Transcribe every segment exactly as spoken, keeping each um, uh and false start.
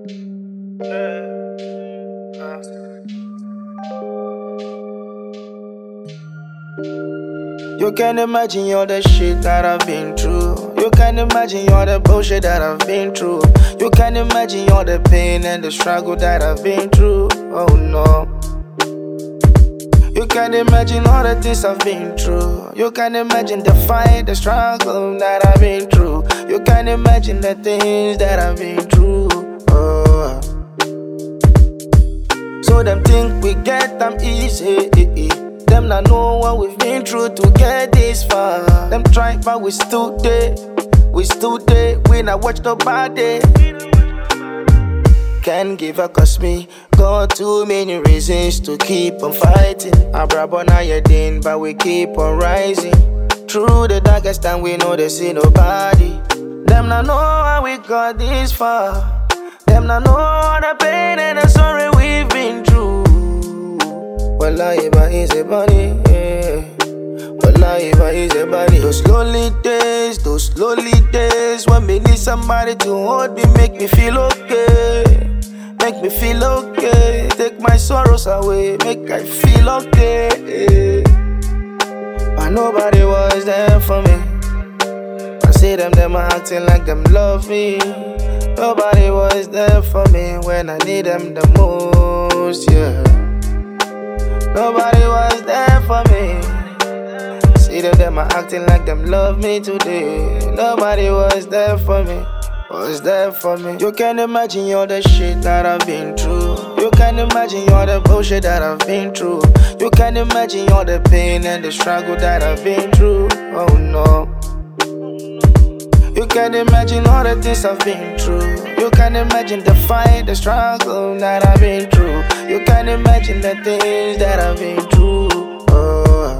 You can imagine all the shit that I've been through. You can imagine all the bullshit that I've been through. You can imagine all the pain and the struggle that I've been through. Oh no. You can imagine all the things I've been through. You can imagine the fight, the struggle that I've been through. You can imagine the things that I've been through. Oh. So them think we get them easy. Them not know what we've been through to get this far. Them try but we still there. We still there. We not watch nobody. Can't give up cause me got too many reasons to keep on fighting. I brab on iodine but we keep on rising. Through the darkest time we know they see nobody. Them not know how we got this far. Them not know all the pain and the sorrow we've been through. Wallahi but easy body, yeah. Wallahi but easy body. Those lonely days, those lonely days when me need somebody to hold me, make me feel okay. Make me feel okay. Take my sorrows away, make I feel okay. But nobody was there for me. I see them, them acting like them love me. Nobody was there for me when I need them the most, yeah. Nobody was there for me. See them, them acting like them love me today. Nobody was there for me. Was there for me. You can imagine all the shit that I've been through. You can imagine all the bullshit that I've been through. You can imagine all the pain and the struggle that I've been through. Oh no. You can imagine all the things I've been through. You can imagine the fight, the struggle that I've been through. You can imagine the things that I've been through. Oh.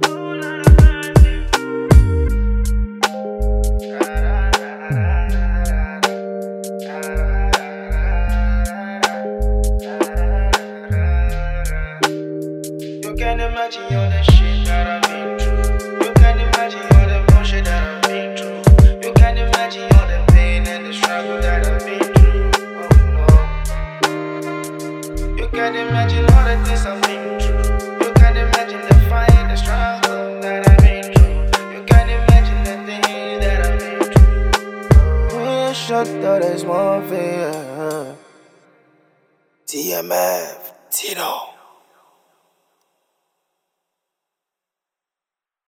You can imagine all the shit that I've been through. You can imagine all the bullshit that I've been through. You can imagine all the pain and the struggle that I've been through. Oh no. You can imagine all the things I've been through. You can imagine the fight, the struggle that I've been through. You can imagine the things that I've been through. We shut down this one fear. T M F, Tito.